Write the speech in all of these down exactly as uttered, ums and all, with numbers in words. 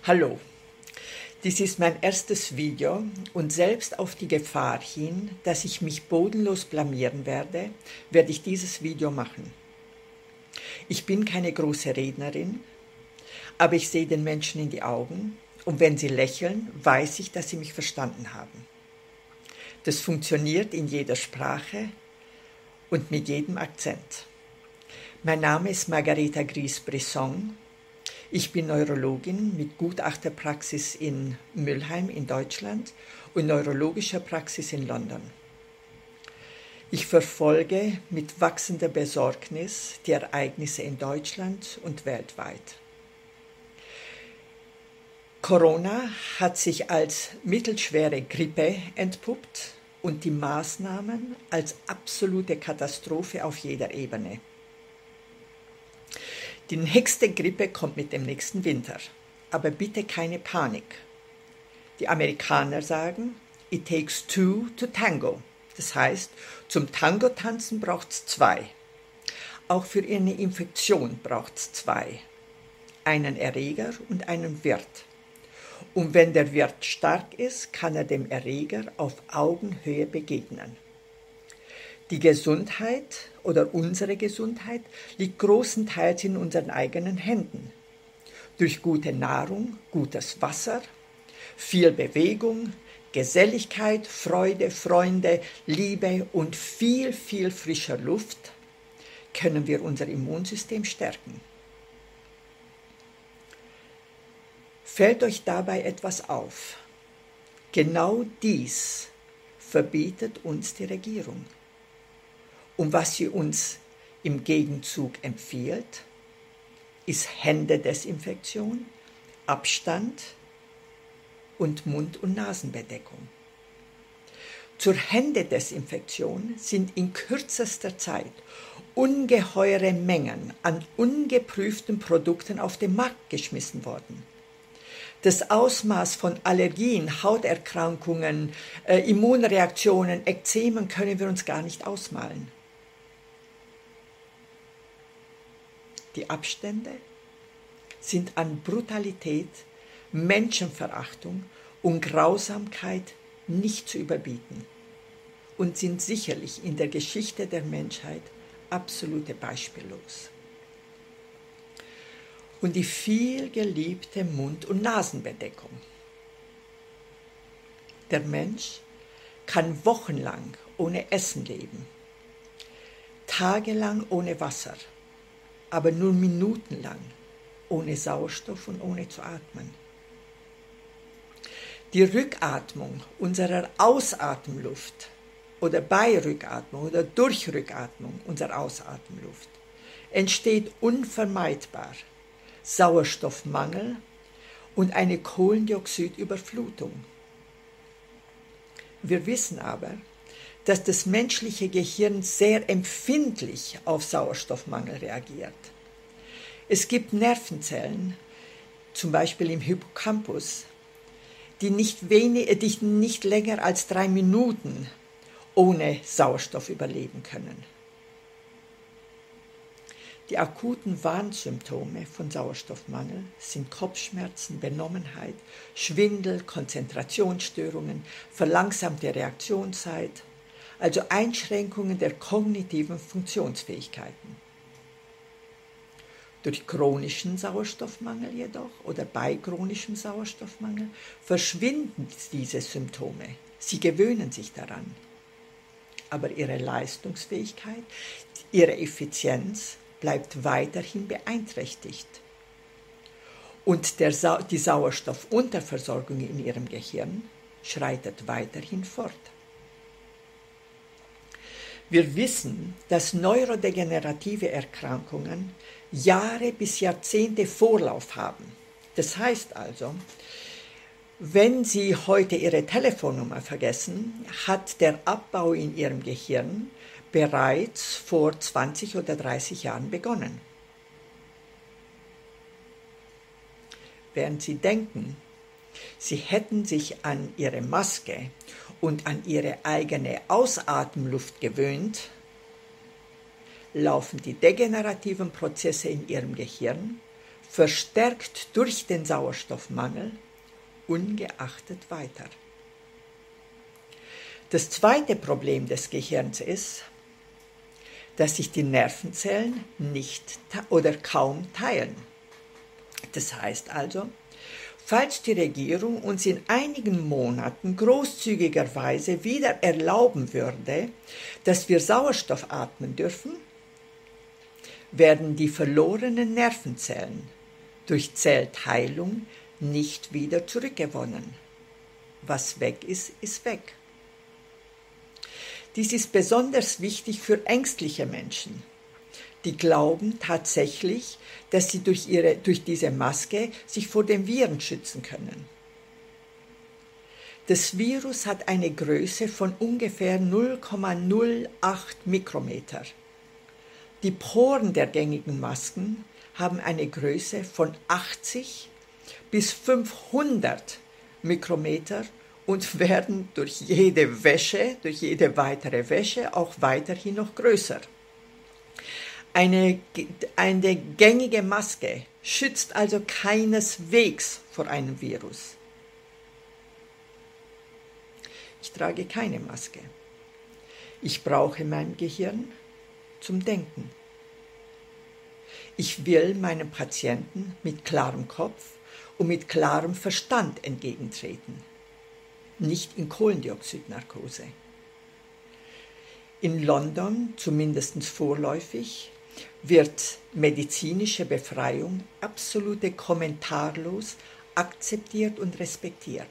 Hallo, dies ist mein erstes Video und selbst auf die Gefahr hin, dass ich mich bodenlos blamieren werde, werde ich dieses Video machen. Ich bin keine große Rednerin, aber ich sehe den Menschen in die Augen und wenn sie lächeln, weiß ich, dass sie mich verstanden haben. Das funktioniert in jeder Sprache und mit jedem Akzent. Mein Name ist Margareta Gries-Brisson. Ich bin Neurologin mit Gutachterpraxis in Mülheim in Deutschland und neurologischer Praxis in London. Ich verfolge mit wachsender Besorgnis die Ereignisse in Deutschland und weltweit. Corona hat sich als mittelschwere Grippe entpuppt und die Maßnahmen als absolute Katastrophe auf jeder Ebene. Die nächste Grippe kommt mit dem nächsten Winter, aber bitte keine Panik. Die Amerikaner sagen, it takes two to tango. Das heißt, zum Tango tanzen braucht es zwei. Auch für eine Infektion braucht es zwei. Einen Erreger und einen Wirt. Und wenn der Wirt stark ist, kann er dem Erreger auf Augenhöhe begegnen. Die Gesundheit oder unsere Gesundheit liegt großenteils in unseren eigenen Händen. Durch gute Nahrung, gutes Wasser, viel Bewegung, Geselligkeit, Freude, Freunde, Liebe und viel, viel frischer Luft können wir unser Immunsystem stärken. Fällt euch dabei etwas auf? Genau dies verbietet uns die Regierung. Und was sie uns im Gegenzug empfiehlt, ist Händedesinfektion, Abstand und Mund- und Nasenbedeckung. Zur Händedesinfektion sind in kürzester Zeit ungeheure Mengen an ungeprüften Produkten auf den Markt geschmissen worden. Das Ausmaß von Allergien, Hauterkrankungen, äh, Immunreaktionen, Ekzemen können wir uns gar nicht ausmalen. Die Abstände sind an Brutalität, Menschenverachtung und Grausamkeit nicht zu überbieten und sind sicherlich in der Geschichte der Menschheit absolut beispiellos. Und die viel geliebte Mund- und Nasenbedeckung. Der Mensch kann wochenlang ohne Essen leben, tagelang ohne Wasser, aber nur minutenlang ohne Sauerstoff und ohne zu atmen. Die Rückatmung unserer Ausatemluft oder bei Rückatmung oder durch Rückatmung unserer Ausatemluft entsteht unvermeidbar Sauerstoffmangel und eine Kohlendioxidüberflutung. Wir wissen aber, dass das menschliche Gehirn sehr empfindlich auf Sauerstoffmangel reagiert. Es gibt Nervenzellen, zum Beispiel im Hippocampus, die nicht, wenig, die nicht länger als drei Minuten ohne Sauerstoff überleben können. Die akuten Warnsymptome von Sauerstoffmangel sind Kopfschmerzen, Benommenheit, Schwindel, Konzentrationsstörungen, verlangsamte Reaktionszeit, also Einschränkungen der kognitiven Funktionsfähigkeiten. Durch chronischen Sauerstoffmangel jedoch oder bei chronischem Sauerstoffmangel verschwinden diese Symptome. Sie gewöhnen sich daran. Aber ihre Leistungsfähigkeit, ihre Effizienz bleibt weiterhin beeinträchtigt. Und der Sa- die Sauerstoffunterversorgung in ihrem Gehirn schreitet weiterhin fort. Wir wissen, dass neurodegenerative Erkrankungen Jahre bis Jahrzehnte Vorlauf haben. Das heißt also, wenn Sie heute Ihre Telefonnummer vergessen, hat der Abbau in Ihrem Gehirn bereits vor zwanzig oder dreißig Jahren begonnen. Während Sie denken, Sie hätten sich an Ihre Maske und an Ihre eigene Ausatemluft gewöhnt, laufen die degenerativen Prozesse in Ihrem Gehirn verstärkt durch den Sauerstoffmangel, ungeachtet weiter. Das zweite Problem des Gehirns ist, dass sich die Nervenzellen nicht oder kaum teilen. Das heißt also, falls die Regierung uns in einigen Monaten großzügigerweise wieder erlauben würde, dass wir Sauerstoff atmen dürfen, werden die verlorenen Nervenzellen durch Zellteilung nicht wieder zurückgewonnen. Was weg ist, ist weg. Dies ist besonders wichtig für ängstliche Menschen, die glauben tatsächlich, dass sie durch, ihre, durch diese Maske sich vor den Viren schützen können. Das Virus hat eine Größe von ungefähr null Komma null acht Mikrometer. Die Poren der gängigen Masken haben eine Größe von achtzig bis fünfhundert Mikrometer und werden durch jede Wäsche, durch jede weitere Wäsche auch weiterhin noch größer. Eine, eine gängige Maske schützt also keineswegs vor einem Virus. Ich trage keine Maske. Ich brauche mein Gehirn zum Denken. Ich will meinem Patienten mit klarem Kopf und mit klarem Verstand entgegentreten, nicht in Kohlendioxidnarkose. In London, zumindest vorläufig, wird medizinische Befreiung absolut kommentarlos akzeptiert und respektiert.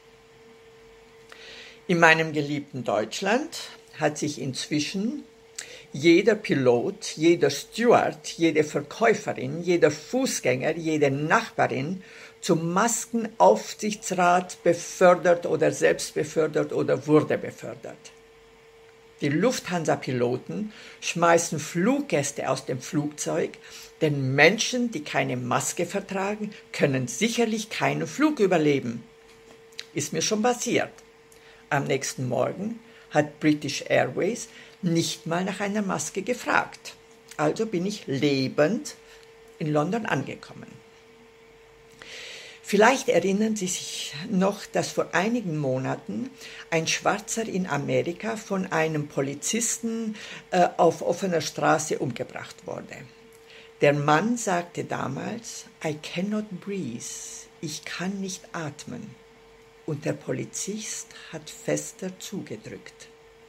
In meinem geliebten Deutschland hat sich inzwischen jeder Pilot, jeder Steward, jede Verkäuferin, jeder Fußgänger, jede Nachbarin zum Maskenaufsichtsrat befördert oder selbst befördert oder wurde befördert. Die Lufthansa-Piloten schmeißen Fluggäste aus dem Flugzeug, denn Menschen, die keine Maske vertragen, können sicherlich keinen Flug überleben. Ist mir schon passiert. Am nächsten Morgen hat British Airways nicht mal nach einer Maske gefragt. Also bin ich lebend in London angekommen. Vielleicht erinnern Sie sich noch, dass vor einigen Monaten ein Schwarzer in Amerika von einem Polizisten äh, auf offener Straße umgebracht wurde. Der Mann sagte damals, I cannot breathe, ich kann nicht atmen. Und der Polizist hat fester zugedrückt.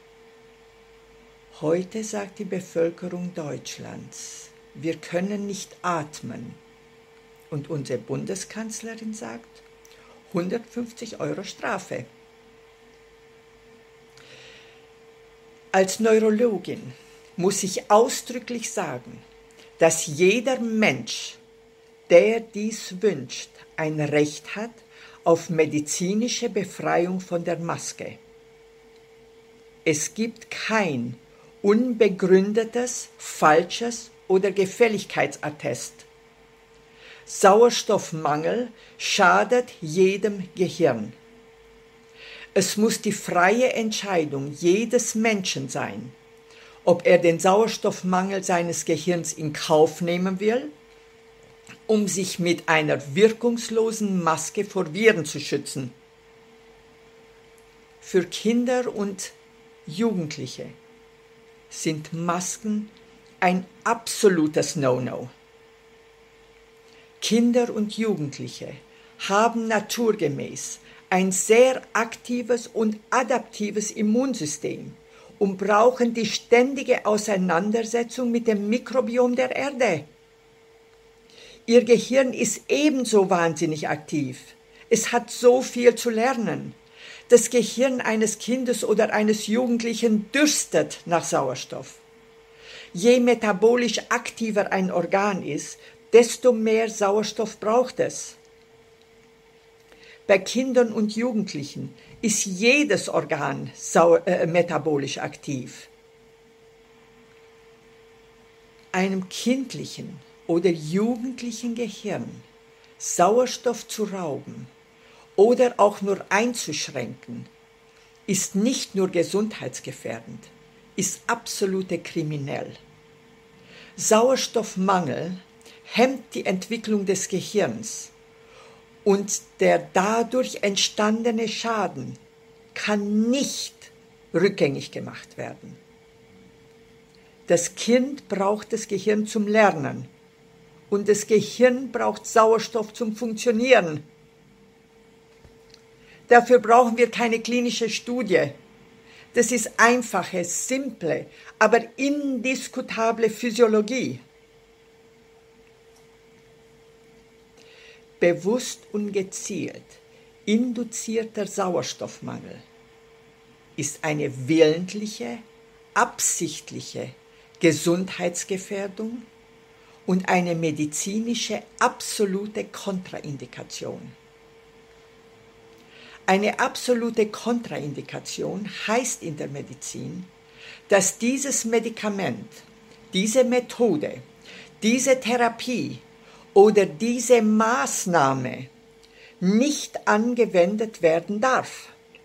Heute sagt die Bevölkerung Deutschlands, wir können nicht atmen. Und unsere Bundeskanzlerin sagt, hundertfünfzig Euro Strafe. Als Neurologin muss ich ausdrücklich sagen, dass jeder Mensch, der dies wünscht, ein Recht hat auf medizinische Befreiung von der Maske. Es gibt kein unbegründetes, falsches oder Gefälligkeitsattest. Sauerstoffmangel schadet jedem Gehirn. Es muss die freie Entscheidung jedes Menschen sein, ob er den Sauerstoffmangel seines Gehirns in Kauf nehmen will, um sich mit einer wirkungslosen Maske vor Viren zu schützen. Für Kinder und Jugendliche sind Masken ein absolutes No-No. Kinder und Jugendliche haben naturgemäß ein sehr aktives und adaptives Immunsystem und brauchen die ständige Auseinandersetzung mit dem Mikrobiom der Erde. Ihr Gehirn ist ebenso wahnsinnig aktiv. Es hat so viel zu lernen. Das Gehirn eines Kindes oder eines Jugendlichen dürstet nach Sauerstoff. Je metabolisch aktiver ein Organ ist, desto mehr Sauerstoff braucht es. Bei Kindern und Jugendlichen ist jedes Organ sau- äh, metabolisch aktiv. Einem kindlichen oder jugendlichen Gehirn Sauerstoff zu rauben oder auch nur einzuschränken, ist nicht nur gesundheitsgefährdend, ist absolut kriminell. Sauerstoffmangel hemmt die Entwicklung des Gehirns und der dadurch entstandene Schaden kann nicht rückgängig gemacht werden. Das Kind braucht das Gehirn zum Lernen und das Gehirn braucht Sauerstoff zum Funktionieren. Dafür brauchen wir keine klinische Studie. Das ist einfache, simple, aber indiskutable Physiologie. Bewusst und gezielt induzierter Sauerstoffmangel ist eine willentliche, absichtliche Gesundheitsgefährdung und eine medizinische absolute Kontraindikation. Eine absolute Kontraindikation heißt in der Medizin, dass dieses Medikament, diese Methode, diese Therapie oder diese Maßnahme nicht angewendet werden darf.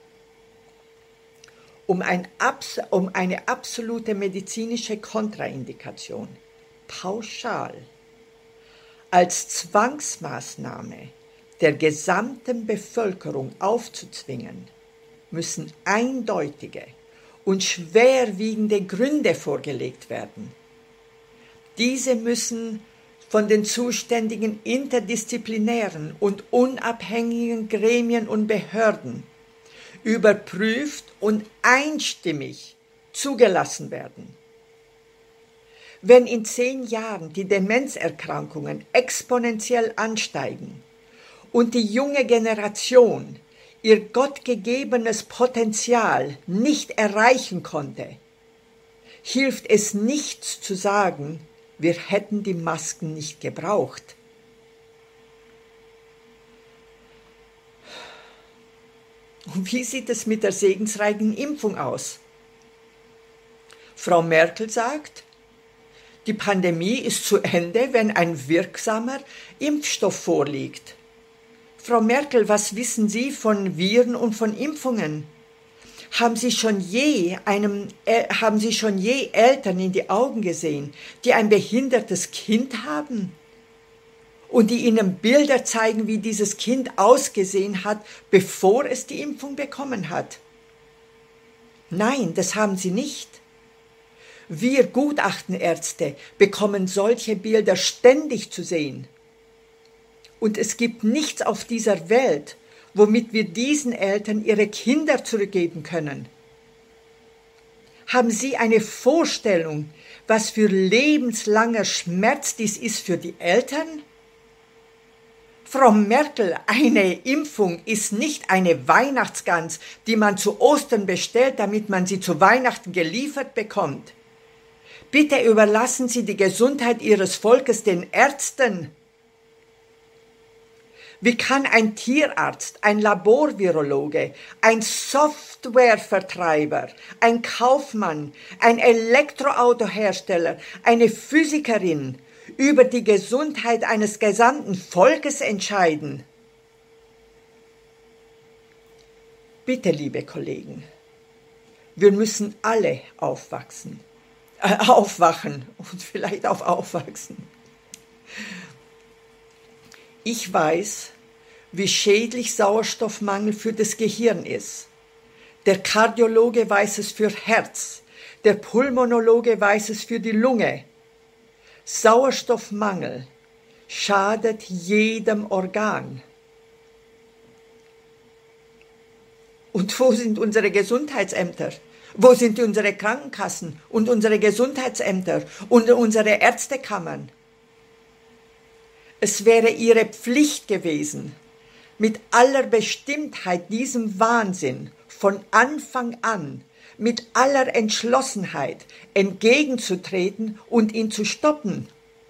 Um, ein, um eine absolute medizinische Kontraindikation pauschal als Zwangsmaßnahme der gesamten Bevölkerung aufzuzwingen, müssen eindeutige und schwerwiegende Gründe vorgelegt werden. Diese müssen von den zuständigen interdisziplinären und unabhängigen Gremien und Behörden überprüft und einstimmig zugelassen werden. Wenn in zehn Jahren die Demenzerkrankungen exponentiell ansteigen und die junge Generation ihr gottgegebenes Potenzial nicht erreichen konnte, hilft es nichts zu sagen, wir hätten die Masken nicht gebraucht. Und wie sieht es mit der segensreichen Impfung aus? Frau Merkel sagt, die Pandemie ist zu Ende, wenn ein wirksamer Impfstoff vorliegt. Frau Merkel, was wissen Sie von Viren und von Impfungen? Haben Sie schon je einem, äh, haben Sie schon je Eltern in die Augen gesehen, die ein behindertes Kind haben und die ihnen Bilder zeigen, wie dieses Kind ausgesehen hat, bevor es die Impfung bekommen hat? Nein, das haben Sie nicht. Wir Gutachtenärzte bekommen solche Bilder ständig zu sehen. Und es gibt nichts auf dieser Welt, womit wir diesen Eltern ihre Kinder zurückgeben können. Haben Sie eine Vorstellung, was für lebenslanger Schmerz dies ist für die Eltern? Frau Merkel, eine Impfung ist nicht eine Weihnachtsgans, die man zu Ostern bestellt, damit man sie zu Weihnachten geliefert bekommt. Bitte überlassen Sie die Gesundheit Ihres Volkes den Ärzten. Wie kann ein Tierarzt, ein Laborvirologe, ein Softwarevertreiber, ein Kaufmann, ein Elektroautohersteller, eine Physikerin über die Gesundheit eines gesamten Volkes entscheiden? Bitte, liebe Kollegen, wir müssen alle aufwachsen. aufwachen und vielleicht auch aufwachsen. Ich weiß, wie schädlich Sauerstoffmangel für das Gehirn ist. Der Kardiologe weiß es für Herz, der Pulmonologe weiß es für die Lunge. Sauerstoffmangel schadet jedem Organ. Und wo sind unsere Gesundheitsämter? Wo sind unsere Krankenkassen und unsere Gesundheitsämter und unsere Ärztekammern? Es wäre ihre Pflicht gewesen, mit aller Bestimmtheit diesem Wahnsinn von Anfang an, mit aller Entschlossenheit entgegenzutreten und ihn zu stoppen.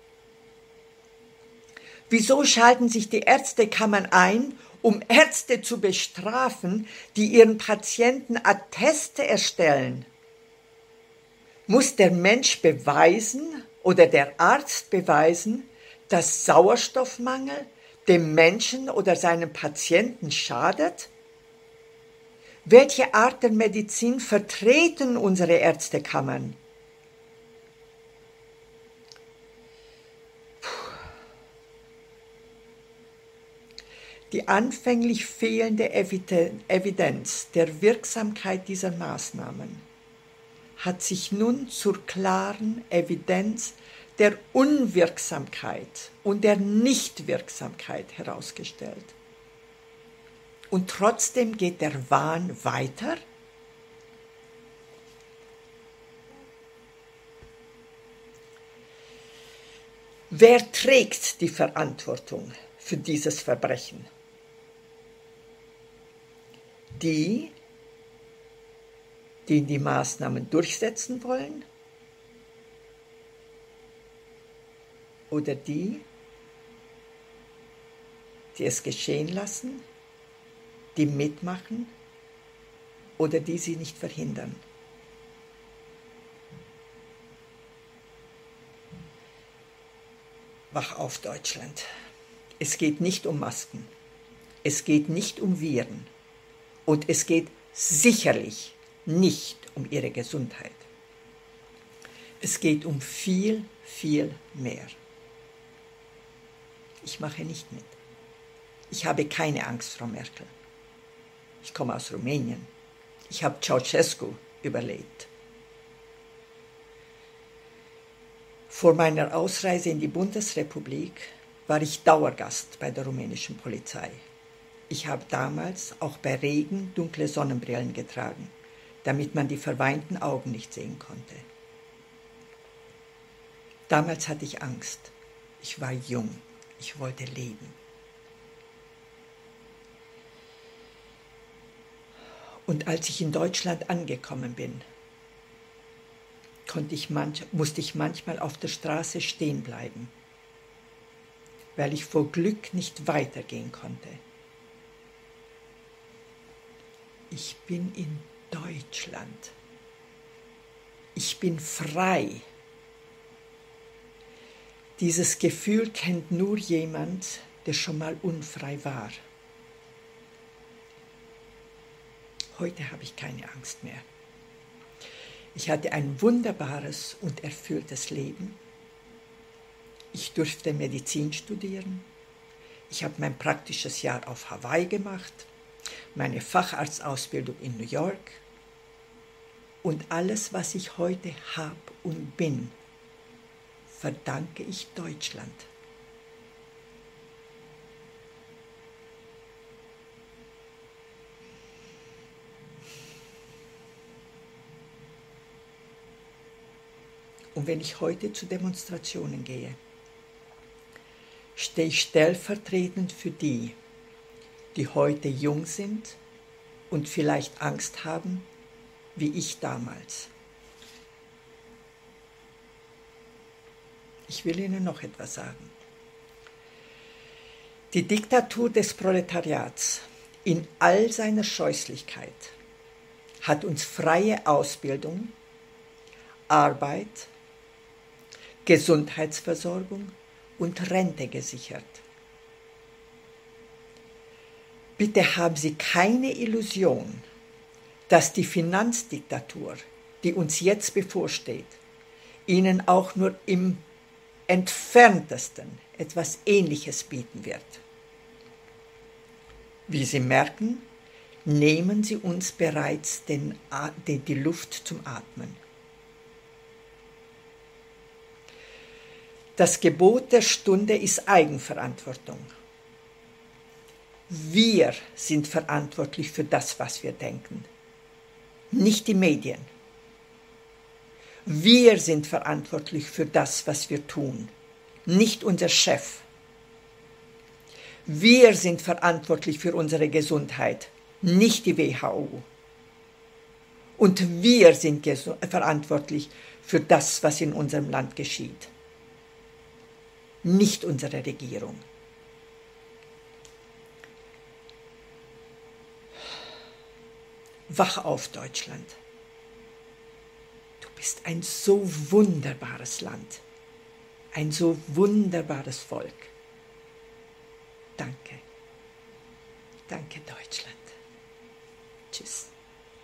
Wieso schalten sich die Ärztekammern ein, um Ärzte zu bestrafen, die ihren Patienten Atteste erstellen? Muss der Mensch beweisen oder der Arzt beweisen, dass Sauerstoffmangel dem Menschen oder seinem Patienten schadet? Welche Art der Medizin vertreten unsere Ärztekammern? Puh. Die anfänglich fehlende Evidenz der Wirksamkeit dieser Maßnahmen hat sich nun zur klaren Evidenz der Unwirksamkeit und der Nichtwirksamkeit herausgestellt. Und trotzdem geht der Wahn weiter. Wer trägt die Verantwortung für dieses Verbrechen? Die, die die Maßnahmen durchsetzen wollen, oder die, die es geschehen lassen, die mitmachen oder die sie nicht verhindern. Wach auf, Deutschland. Es geht nicht um Masken, es geht nicht um Viren und es geht sicherlich nicht um ihre Gesundheit. Es geht um viel, viel mehr. Ich mache nicht mit. Ich habe keine Angst, Frau Merkel. Ich komme aus Rumänien. Ich habe Ceausescu überlebt. Vor meiner Ausreise in die Bundesrepublik war ich Dauergast bei der rumänischen Polizei. Ich habe damals auch bei Regen dunkle Sonnenbrillen getragen, damit man die verweinten Augen nicht sehen konnte. Damals hatte ich Angst. Ich war jung. Ich wollte leben. Und als ich in Deutschland angekommen bin, konnte ich manch, musste ich manchmal auf der Straße stehen bleiben, weil ich vor Glück nicht weitergehen konnte. Ich bin in Deutschland. Ich bin frei. Dieses Gefühl kennt nur jemand, der schon mal unfrei war. Heute habe ich keine Angst mehr. Ich hatte ein wunderbares und erfülltes Leben. Ich durfte Medizin studieren. Ich habe mein praktisches Jahr auf Hawaii gemacht, meine Facharztausbildung in New York. Und alles, was ich heute habe und bin, verdanke ich Deutschland. Und wenn ich heute zu Demonstrationen gehe, stehe ich stellvertretend für die, die heute jung sind und vielleicht Angst haben, wie ich damals. Ich will Ihnen noch etwas sagen. Die Diktatur des Proletariats in all seiner Scheußlichkeit hat uns freie Ausbildung, Arbeit, Gesundheitsversorgung und Rente gesichert. Bitte haben Sie keine Illusion, dass die Finanzdiktatur, die uns jetzt bevorsteht, Ihnen auch nur im entferntesten etwas Ähnliches bieten wird. Wie Sie merken, nehmen Sie uns bereits den, die, die Luft zum Atmen. Das Gebot der Stunde ist Eigenverantwortung. Wir sind verantwortlich für das, was wir denken, nicht die Medien. Wir sind verantwortlich für das, was wir tun, nicht unser Chef. Wir sind verantwortlich für unsere Gesundheit, nicht die W H O. Und wir sind verantwortlich für das, was in unserem Land geschieht, nicht unsere Regierung. Wach auf, Deutschland. Du bist ein so wunderbares Land, ein so wunderbares Volk. Danke. Danke, Deutschland. Tschüss.